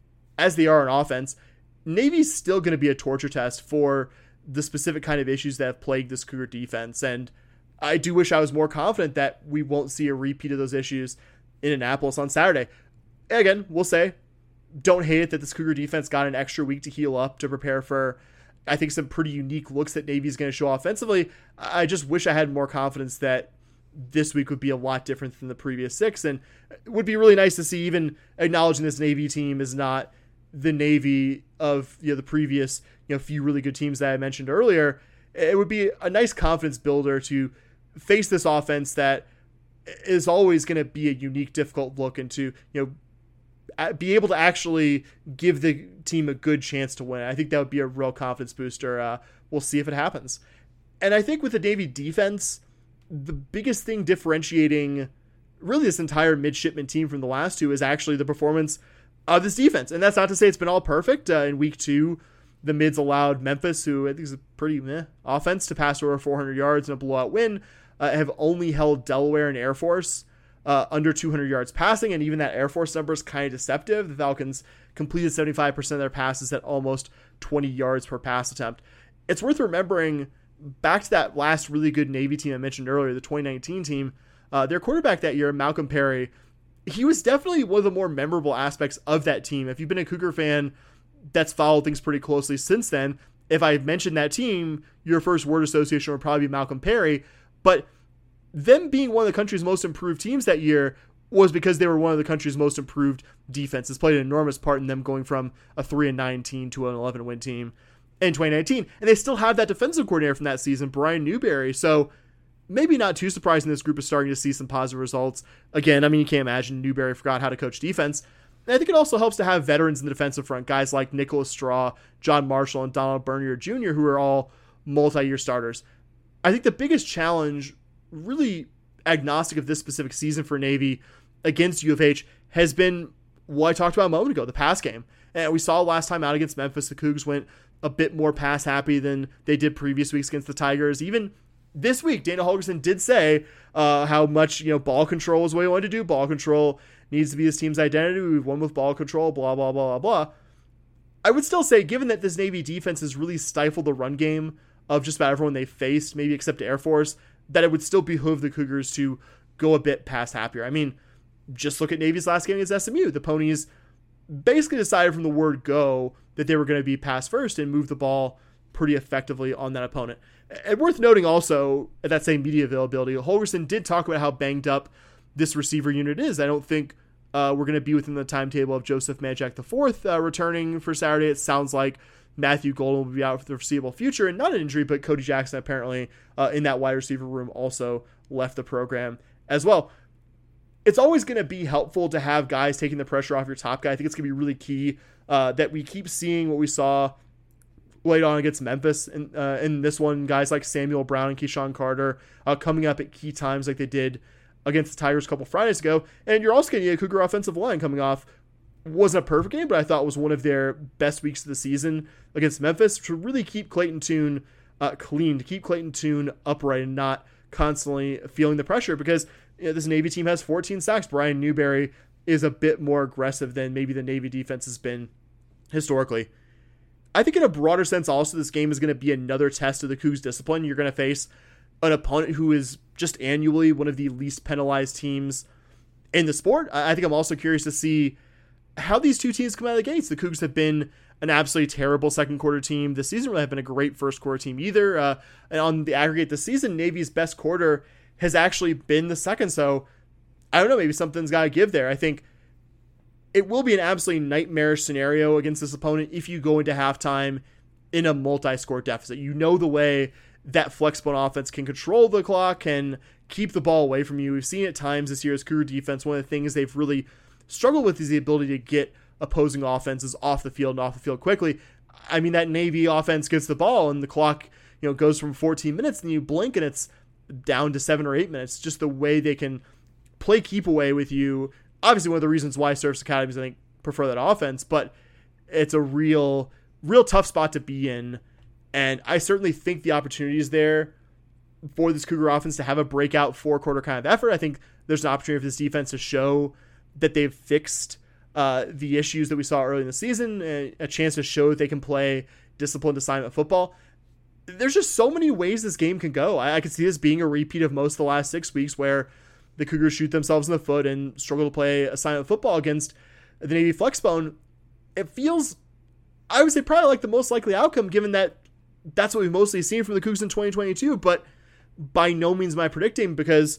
as they are on offense, Navy's still going to be a torture test for the specific kind of issues that have plagued this Cougar defense. And I do wish I was more confident that we won't see a repeat of those issues in Annapolis on Saturday. Again, we'll say, don't hate it that this Cougar defense got an extra week to heal up to prepare for, I think, some pretty unique looks that Navy's going to show offensively. I just wish I had more confidence that this week would be a lot different than the previous six. And it would be really nice to see, even acknowledging this Navy team is not the Navy of, you know, the previous, you know, few really good teams that I mentioned earlier. It would be a nice confidence builder to face this offense that is always going to be a unique, difficult look, and to, you know, be able to actually give the team a good chance to win. I think that would be a real confidence booster. Uh, we'll see if it happens. And I think with the Navy defense, the biggest thing differentiating really this entire midshipman team from the last two is actually the performance of this defense. And that's not to say it's been all perfect. Uh, in week two, the mids allowed Memphis, who I think is a pretty meh offense, to pass over four hundred yards in a blowout win. uh, have only held Delaware and Air Force uh, under two hundred yards passing, and even that Air Force number is kind of deceptive. The Falcons completed seventy-five percent of their passes at almost twenty yards per pass attempt. It's worth remembering, back to that last really good Navy team I mentioned earlier, the twenty nineteen team, uh, their quarterback that year, Malcolm Perry, he was definitely one of the more memorable aspects of that team. If you've been a Cougar fan that's followed things pretty closely since then, if I mentioned that team, your first word association would probably be Malcolm Perry. But them being one of the country's most improved teams that year was because they were one of the country's most improved defenses. Played an enormous part in them going from a three and nine team to an eleven win team in twenty nineteen. And they still have that defensive coordinator from that season, Brian Newberry. So maybe not too surprising this group is starting to see some positive results. Again, I mean, you can't imagine Newberry forgot how to coach defense. And I think it also helps to have veterans in the defensive front, guys like Nicholas Straw, John Marshall, and Donald Bernier Junior, who are all multi-year starters. I think the biggest challenge, really agnostic of this specific season for Navy against U of H, has been what I talked about a moment ago, the pass game. And we saw last time out against Memphis, the Cougs went a bit more pass happy than they did previous weeks against the Tigers. Even this week, Dana Holgorsen did say uh, how much, you know, ball control is what he wanted to do. Ball control needs to be this team's identity. We've won with ball control, blah, blah, blah, blah, blah. I would still say, given that this Navy defense has really stifled the run game of just about everyone they faced, maybe except Air Force, that it would still behoove the Cougars to go a bit pass happier. I mean, just look at Navy's last game against S M U. The Ponies basically decided from the word go that they were going to be pass first and move the ball pretty effectively on that opponent. And worth noting also, at that same media availability, Holgorsen did talk about how banged up this receiver unit is. I don't think uh, we're going to be within the timetable of Joseph Manjack the fourth uh, returning for Saturday. It sounds like Matthew Golden will be out for the foreseeable future, and not an injury, but Cody Jackson apparently uh, in that wide receiver room also left the program as well. It's always going to be helpful to have guys taking the pressure off your top guy. I think it's going to be really key uh, that we keep seeing what we saw late on against Memphis. And uh, in this one, guys like Samuel Brown and Keyshawn Carter uh, coming up at key times like they did against the Tigers a couple Fridays ago. And you're also going to get a Cougar offensive line coming off. Wasn't a perfect game, but I thought was one of their best weeks of the season against Memphis to really keep Clayton Tune uh, clean, to keep Clayton Tune upright and not constantly feeling the pressure, because you know, this Navy team has fourteen sacks. Brian Newberry is a bit more aggressive than maybe the Navy defense has been historically. I think in a broader sense also this game is going to be another test of the Cougs' discipline. You're going to face an opponent who is just annually one of the least penalized teams in the sport. I think I'm also curious to see how these two teams come out of the gates. The Cougs have been an absolutely terrible second quarter team this season. Really have been a great first quarter team either. Uh, and on the aggregate this season, Navy's best quarter has actually been the second. So I don't know, maybe something's got to give there. I think it will be an absolutely nightmarish scenario against this opponent if you go into halftime in a multi-score deficit. You know the way that flexible offense can control the clock, can keep the ball away from you. We've seen at times this year's Cougar defense, one of the things they've really struggled with is the ability to get opposing offenses off the field and off the field quickly. I mean, that Navy offense gets the ball and the clock, you know, goes from fourteen minutes and you blink and it's down to seven or eight minutes. Just the way they can play keep away with you. Obviously, one of the reasons why Surface Academies, I think, prefer that offense, but it's a real, real tough spot to be in. And I certainly think the opportunity is there for this Cougar offense to have a breakout four-quarter kind of effort. I think there's an opportunity for this defense to show that they've fixed uh, the issues that we saw early in the season, a, a chance to show that they can play disciplined assignment football. There's just so many ways this game can go. I, I could see this being a repeat of most of the last six weeks where the Cougars shoot themselves in the foot and struggle to play assignment football against the Navy Flexbone. It feels, I would say, probably like the most likely outcome, given that that's what we've mostly seen from the Cougs in twenty twenty-two, but by no means am I predicting, because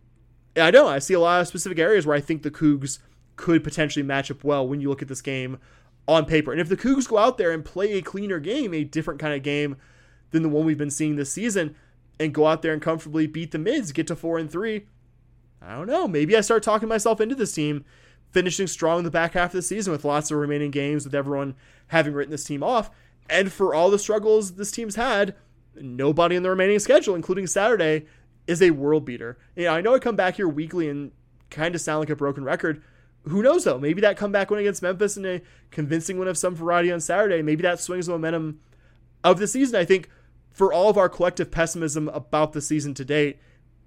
I know I see a lot of specific areas where I think the Cougs could potentially match up well when you look at this game on paper. And if the Cougs go out there and play a cleaner game, a different kind of game than the one we've been seeing this season, and go out there and comfortably beat the Mids, get to four and three, I don't know. Maybe I start talking myself into this team finishing strong in the back half of the season with lots of remaining games, with everyone having written this team off. And for all the struggles this team's had, nobody in the remaining schedule, including Saturday, is a world beater. You know, I know I come back here weekly and kind of sound like a broken record. Who knows, though? Maybe that comeback win against Memphis and a convincing win of some variety on Saturday, maybe that swings the momentum of the season. I think for all of our collective pessimism about the season to date,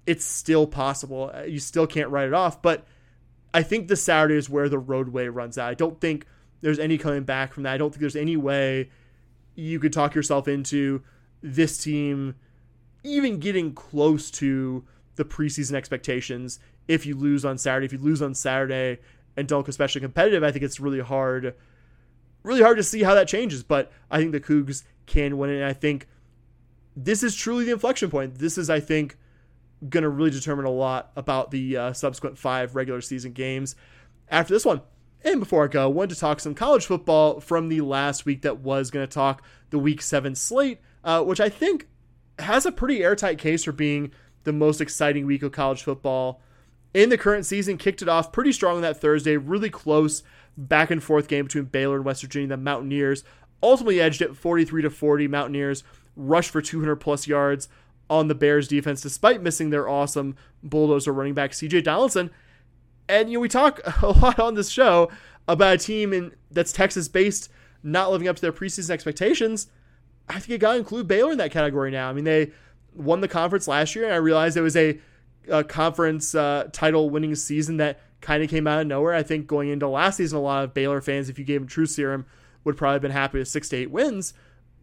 it's still possible. You still can't write it off, but I think this Saturday is where the roadway runs out. I don't think there's any coming back from that. I don't think there's any way you could talk yourself into this team even getting close to the preseason expectations if you lose on Saturday. If you lose on Saturday and don't look especially competitive, I think it's really hard, really hard to see how that changes. But I think the Cougs can win it, and I think this is truly the inflection point. This is, I think, going to really determine a lot about the uh, subsequent five regular season games after this one. And before I go, I wanted to talk some college football from the last week that was going to talk the week seven slate, uh, which I think has a pretty airtight case for being the most exciting week of college football in the current season. Kicked it off pretty strong on that Thursday, really close back and forth game between Baylor and West Virginia. The Mountaineers ultimately edged it forty-three to forty. Mountaineers rushed for two hundred plus yards on the Bears defense, despite missing their awesome bulldozer running back C J Donaldson. And you know, we talk a lot on this show about a team in that's Texas-based not living up to their preseason expectations. I think you got to include Baylor in that category now. I mean, they won the conference last year, and I realized it was a, a conference uh, title winning season that kind of came out of nowhere. I think going into last season, a lot of Baylor fans, if you gave them true serum, would probably have been happy with six to eight wins.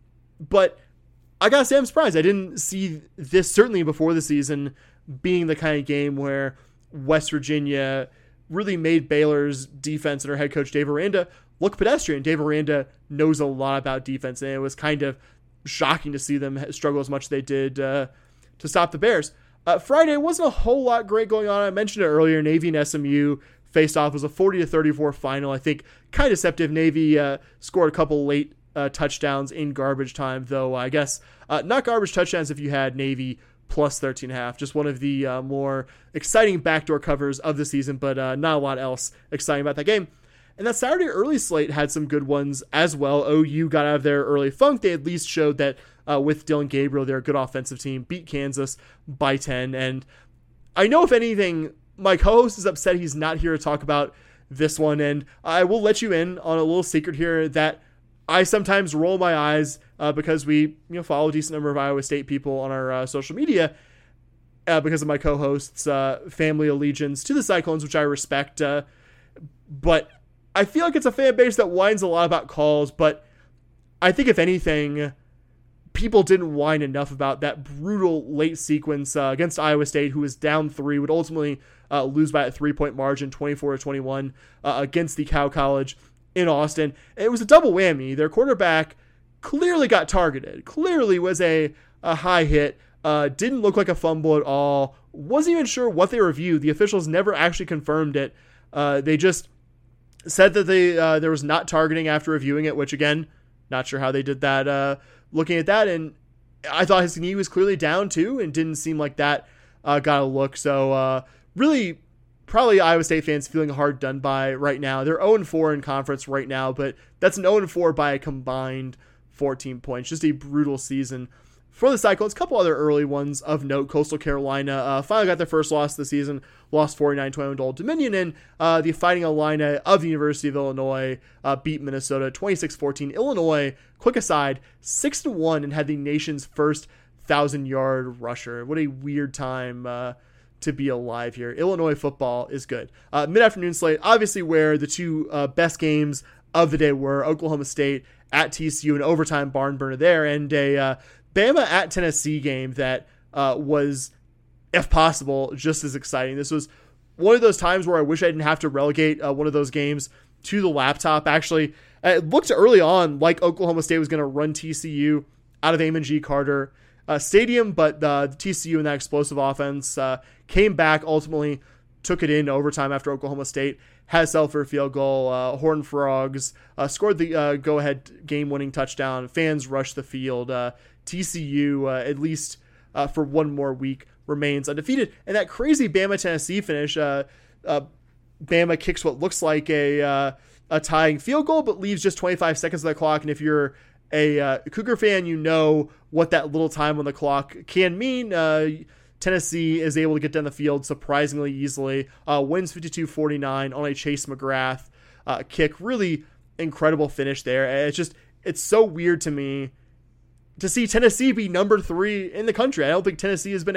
But I gotta say, I'm surprised. I didn't see this, certainly before the season, being the kind of game where West Virginia really made Baylor's defense and their head coach Dave Aranda look pedestrian. Dave Aranda knows a lot about defense, and it was kind of shocking to see them struggle as much as they did uh, to stop the Bears. Uh, Friday wasn't a whole lot great going on. I mentioned it earlier. Navy and S M U faced off. It was a forty to thirty-four final. I think kind of deceptive. Navy uh, scored a couple late Uh, touchdowns in garbage time, though I guess uh, not garbage touchdowns if you had Navy plus thirteen and a half. Just one of the uh, more exciting backdoor covers of the season, but uh, not a lot else exciting about that game. And that Saturday early slate had some good ones as well. O U got out of their early funk. They at least showed that uh, with Dylan Gabriel, they're a good offensive team, beat Kansas by ten. And I know, if anything, my co-host is upset he's not here to talk about this one, and I will let you in on a little secret here that I sometimes roll my eyes uh, because we you know follow a decent number of Iowa State people on our uh, social media uh, because of my co-host's uh, family allegiance to the Cyclones, which I respect. Uh, but I feel like it's a fan base that whines a lot about calls, but I think if anything, people didn't whine enough about that brutal late sequence uh, against Iowa State, who was down three, would ultimately uh, lose by a three-point margin, twenty-four to twenty-one, uh, against the Cow College in Austin. It was a double whammy. Their quarterback clearly got targeted, clearly was a, a high hit, uh, didn't look like a fumble at all, wasn't even sure what they reviewed. The officials never actually confirmed it. Uh, they just said that they uh, there was not targeting after reviewing it, which again, not sure how they did that uh, looking at that. And I thought his knee was clearly down too and didn't seem like that uh, got a look. So uh, really, probably Iowa State fans feeling hard done by right now. They're oh and four in conference right now, but that's an oh and four by a combined fourteen points. Just a brutal season for the Cyclones. A couple other early ones of note. Coastal Carolina uh, finally got their first loss of the season, lost forty-nine twenty-one to Old Dominion, and uh, the Fighting Illini of the University of Illinois uh, beat Minnesota twenty-six fourteen. Illinois, quick aside, six to one and had the nation's first thousand-yard rusher. What a weird time uh, to be alive here. Illinois football is good. Uh, mid-afternoon slate, obviously where the two uh, best games of the day were Oklahoma State at T C U, an overtime barn burner there, and a uh, Bama at Tennessee game that uh, was, if possible, just as exciting. This was one of those times where I wish I didn't have to relegate uh, one of those games to the laptop. Actually, it looked early on like Oklahoma State was going to run T C U out of Amon G. Carter uh, Stadium, but uh, the T C U in that explosive offense uh, came back, ultimately took it in overtime after Oklahoma State had a settled for a field goal. Uh, Horned Frogs uh, scored the uh, go-ahead game-winning touchdown. Fans rushed the field. Uh, T C U, uh, at least uh, for one more week, remains undefeated. And that crazy Bama-Tennessee finish, uh, uh, Bama kicks what looks like a uh, a tying field goal, but leaves just twenty-five seconds on the clock. And if you're a uh, Cougar fan, you know what that little time on the clock can mean. Uh, Tennessee is able to get down the field surprisingly easily, uh, wins fifty-two forty-nine on a Chase McGrath uh, kick. Really incredible finish there. It's just, it's so weird to me to see Tennessee be number three in the country. I don't think Tennessee has been a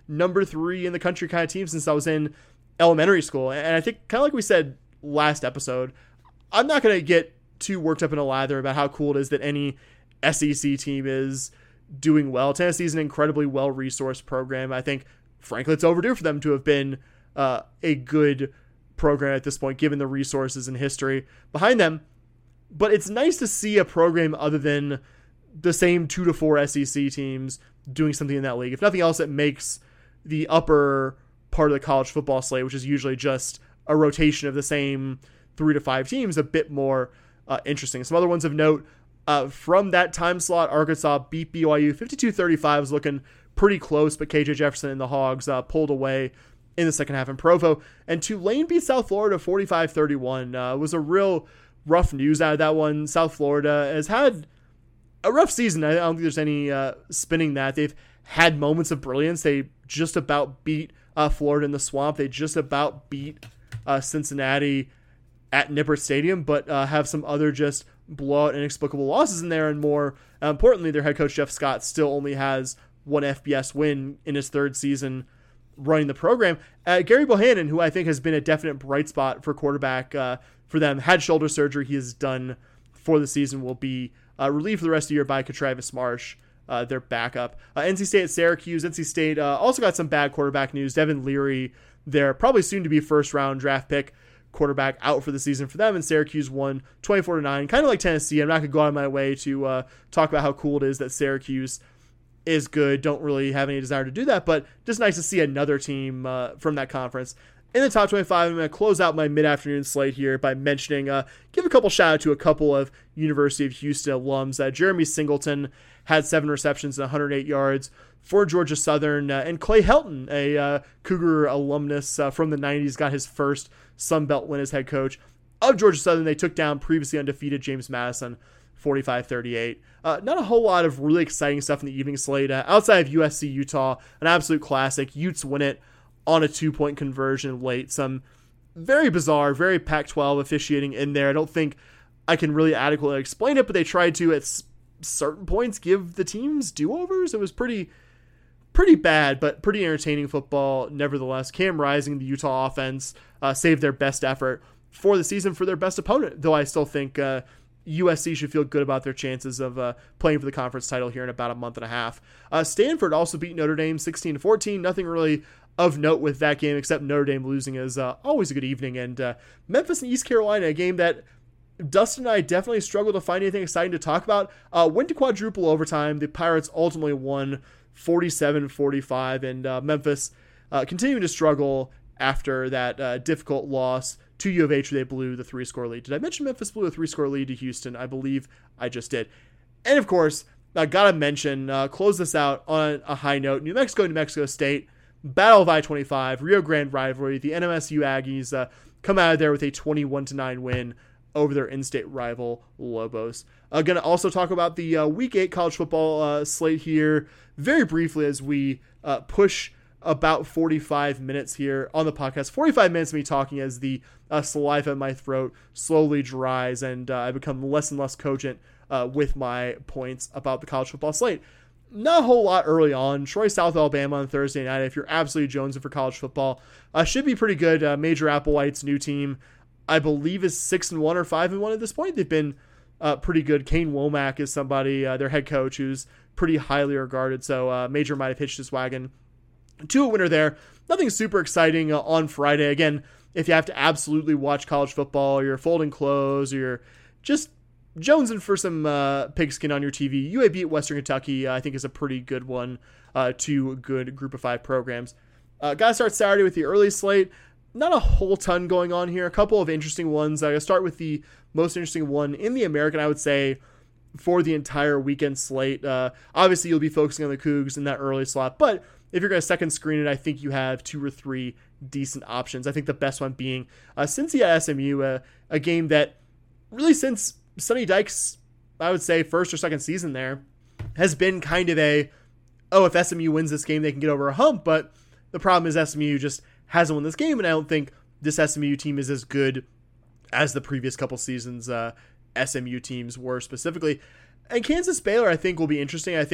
number three in the country kind of team since I was in elementary school. And I think, kind of like we said last episode, I'm not going to get too worked up in a lather about how cool it is that any S E C team is doing well. Tennessee is an incredibly well-resourced program. I think, frankly, it's overdue for them to have been uh, a good program at this point, given the resources and history behind them. But it's nice to see a program other than the same two to four S E C teams doing something in that league. If nothing else, it makes the upper part of the college football slate, which is usually just a rotation of the same three to five teams, a bit more uh, interesting. Some other ones of note uh, from that time slot: Arkansas beat B Y U fifty-two thirty-five. Was looking pretty close, but K J Jefferson and the Hogs uh, pulled away in the second half in Provo. And Tulane beat South Florida forty-five thirty-one. Uh, was a real rough news out of that one. South Florida has had a rough season. I don't think there's any uh, spinning that. They've had moments of brilliance. They just about beat uh, Florida in the Swamp. They just about beat uh, Cincinnati at Nippert Stadium, but uh, have some other just blowout, inexplicable losses in there. And more uh, importantly, their head coach Jeff Scott still only has one F B S win in his third season running the program. Uh, Gary Bohannon, who I think has been a definite bright spot for quarterback uh, for them, had shoulder surgery. He is done for the season, will be uh, relieved for the rest of the year by Travis Marsh, uh, their backup. Uh, N C State at Syracuse. N C State uh, also got some bad quarterback news. Devin Leary, their probably soon to be first round draft pick quarterback, out for the season for them, and Syracuse won twenty-four to nine. Kind of like Tennessee. I'm not going to go out of my way to uh, talk about how cool it is that Syracuse is good. Don't really have any desire to do that, but just nice to see another team uh, from that conference in the top twenty-five. I'm going to close out my mid-afternoon slate here by mentioning, uh, give a couple shout out to a couple of University of Houston alums. Uh, Jeremy Singleton had seven receptions and one hundred eight yards for Georgia Southern, uh, and Clay Helton, a uh, Cougar alumnus uh, from the nineties, got his first Sun Belt win as head coach of Georgia Southern. They took down previously undefeated James Madison forty-five thirty-eight. Uh, not a whole lot of really exciting stuff in the evening slate. Uh, outside of U S C Utah, an absolute classic. Utes win it on a two-point conversion late. Some very bizarre, very Pac twelve officiating in there. I don't think I can really adequately explain it, but they tried to, at s- certain points, give the teams do-overs. It was pretty pretty bad, but pretty entertaining football nevertheless. Cam Rising, the Utah offense, uh, saved their best effort for the season for their best opponent, though I still think uh, U S C should feel good about their chances of uh, playing for the conference title here in about a month and a half. Uh, Stanford also beat Notre Dame sixteen to fourteen. Nothing really of note with that game, except Notre Dame losing is uh, always a good evening. And uh, Memphis and East Carolina, a game that Dustin and I definitely struggled to find anything exciting to talk about, uh, went to quadruple overtime. The Pirates ultimately won forty-seven forty-five, and uh, Memphis uh, continuing to struggle after that uh, difficult loss to U of H, where they blew the three-score lead. Did I mention Memphis blew a three-score lead to Houston? I believe I just did. And, of course, I got to mention, uh, close this out on a high note, New Mexico, New Mexico State, Battle of I twenty-five, Rio Grande rivalry. The N M S U Aggies uh, come out of there with a twenty-one to nine win over their in-state rival Lobos. I'm uh, going to also talk about the uh, Week eight college football uh, slate here very briefly as we uh, push about forty-five minutes here on the podcast. forty-five minutes of me talking as the uh, saliva in my throat slowly dries and uh, I become less and less cogent uh, with my points about the college football slate. Not a whole lot early on. Troy, South Alabama on Thursday night. If you're absolutely jonesing for college football, uh, should be pretty good. Uh, Major Applewhite's new team, I believe, is six and one or five and one at this point. They've been uh, pretty good. Kane Womack is somebody, uh, their head coach, who's pretty highly regarded. So uh, Major might have hitched his wagon to a winner there. Nothing super exciting uh, on Friday. Again, if you have to absolutely watch college football, or you're folding clothes, or you're just jonesing for some uh, pigskin on your T V, U A B at Western Kentucky, uh, I think, is a pretty good one. Uh, two good group of five programs. Uh, Got to start Saturday with the early slate. Not a whole ton going on here. A couple of interesting ones. I'm going to start with the most interesting one in the American, I would say, for the entire weekend slate. Uh, obviously, you'll be focusing on the Cougs in that early slot, but if you're going to second screen it, I think you have two or three decent options. I think the best one being uh, Cincy at S M U, uh, a game that really, since Sonny Dykes, I would say, first or second season there, has been kind of a, oh, if S M U wins this game, they can get over a hump. But the problem is S M U just hasn't won this game, and I don't think this S M U team is as good as the previous couple seasons uh, S M U teams were specifically. And Kansas Baylor, I think, will be interesting. I think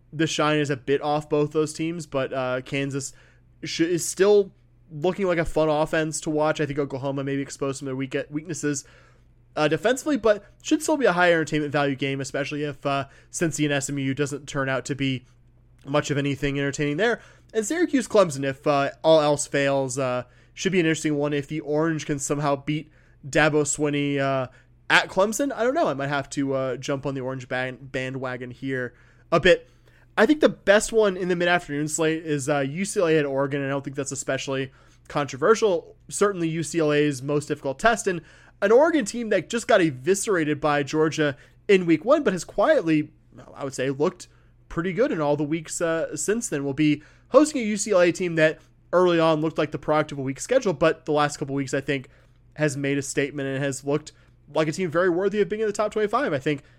the shine is a bit off both those teams, but uh, Kansas sh- is still looking like a fun offense to watch. I think Oklahoma maybe exposed some of their weak- weaknesses uh, defensively, but should still be a high entertainment value game, especially if uh, Cincy and S M U doesn't turn out to be much of anything entertaining there. And Syracuse Clemson, if uh, all else fails, uh, should be an interesting one. If the Orange can somehow beat Dabo Swinney uh, at Clemson, I don't know. I might have to uh, jump on the Orange band- bandwagon here a bit. I think the best one in the mid-afternoon slate is uh, U C L A at Oregon, and I don't think that's especially controversial. Certainly U C L A's most difficult test, and an Oregon team that just got eviscerated by Georgia in week one, but has quietly, I would say, looked pretty good in all the weeks uh, since then. Will be hosting a U C L A team that early on looked like the product of a weak schedule, but the last couple weeks, I think, has made a statement and has looked like a team very worthy of being in the top twenty-five. I think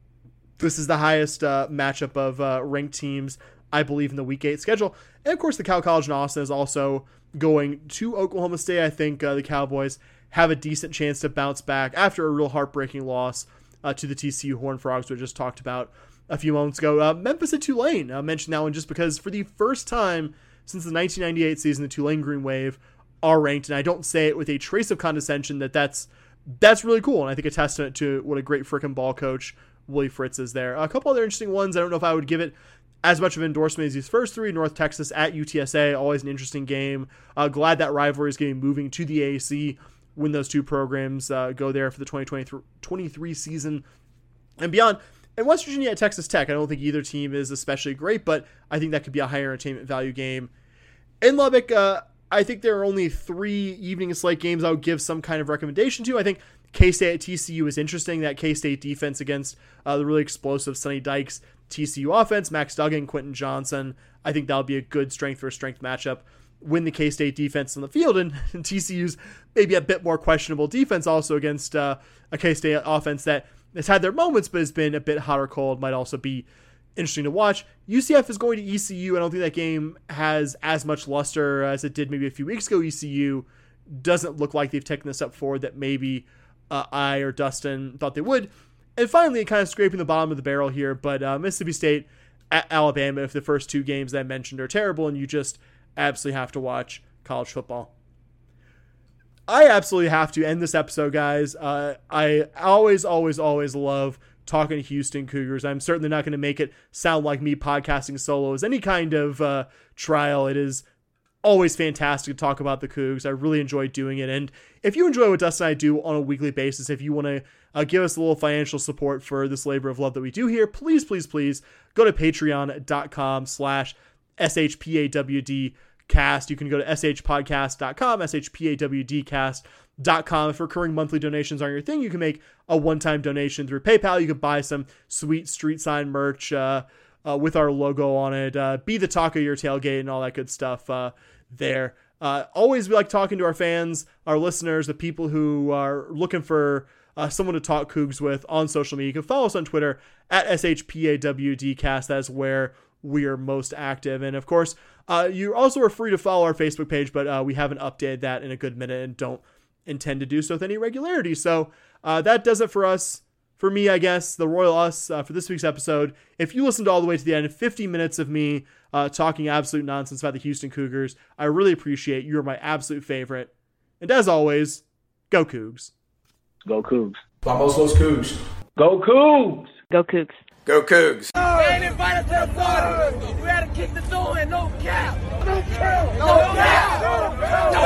this is the highest uh, matchup of uh, ranked teams, I believe, in the week eight schedule. And of course, the Cal College in Austin is also going to Oklahoma State. I think uh, the Cowboys have a decent chance to bounce back after a real heartbreaking loss uh, to the T C U Horned Frogs we just talked about a few moments ago. Uh, Memphis at Tulane. I mentioned that one just because for the first time since the nineteen ninety-eight season, the Tulane Green Wave are ranked, and I don't say it with a trace of condescension. That that's that's really cool, and I think a testament to what a great frickin' ball coach Willie Fritz is there. A couple other interesting ones. I don't know if I would give it as much of an endorsement as these first three. North Texas at U T S A, always an interesting game. Uh, glad that rivalry is getting moving to the A A C when those two programs uh, go there for the twenty twenty-three season and beyond. And West Virginia at Texas Tech, I don't think either team is especially great, but I think that could be a higher entertainment value game. In Lubbock, uh, I think there are only three evening slate games I would give some kind of recommendation to. I think K-State at T C U is interesting. That K-State defense against uh, the really explosive Sonny Dykes T C U offense, Max Duggan, Quentin Johnson. I think that'll be a good strength for strength matchup when the K-State defense on the field, and, and T C U's maybe a bit more questionable defense also against uh, a K-State offense that has had their moments but has been a bit hot or cold. Might also be interesting to watch. U C F is going to E C U. I don't think that game has as much luster as it did maybe a few weeks ago. E C U doesn't look like they've taken the step forward that maybe uh, I or Dustin thought they would. And finally, kind of scraping the bottom of the barrel here, but uh, Mississippi State at Alabama, if the first two games that I mentioned are terrible and you just absolutely have to watch college football. I absolutely have to end this episode, guys. Uh, I always, always, always love talking to Houston Cougars. I'm certainly not going to make it sound like me podcasting solo is any kind of uh, trial. It is always fantastic to talk about the Cougs. I really enjoy doing it. And if you enjoy what Dustin and I do on a weekly basis, if you want to uh, give us a little financial support for this labor of love that we do here, please, please, please go to patreon.com slash SHPAWD cast. You can go to shpodcast dot com, shpawdcast dot com. If recurring monthly donations aren't your thing, you can make a one-time donation through PayPal. You can buy some sweet street sign merch uh, uh, with our logo on it. Uh, be the talk of your tailgate and all that good stuff uh, there. Uh, always we like talking to our fans, our listeners, the people who are looking for uh, someone to talk Cougs with on social media. You can follow us on Twitter at shpawdcast. That is where we are most active. And of course, uh, you also are free to follow our Facebook page, but uh, we haven't updated that in a good minute and don't intend to do so with any regularity. So uh, that does it for us, for me, I guess, the Royal Us uh, for this week's episode. If you listened all the way to the end, fifty minutes of me uh, talking absolute nonsense about the Houston Cougars, I really appreciate. You're my absolute favorite. And as always, go Cougs. Go Cougs. Vamos los Cougs. Go Cougs. Go Cougs. Go Cougs. They ain't invited to the party. We had to kick the door in. No cap. No cap. No cap. No cap.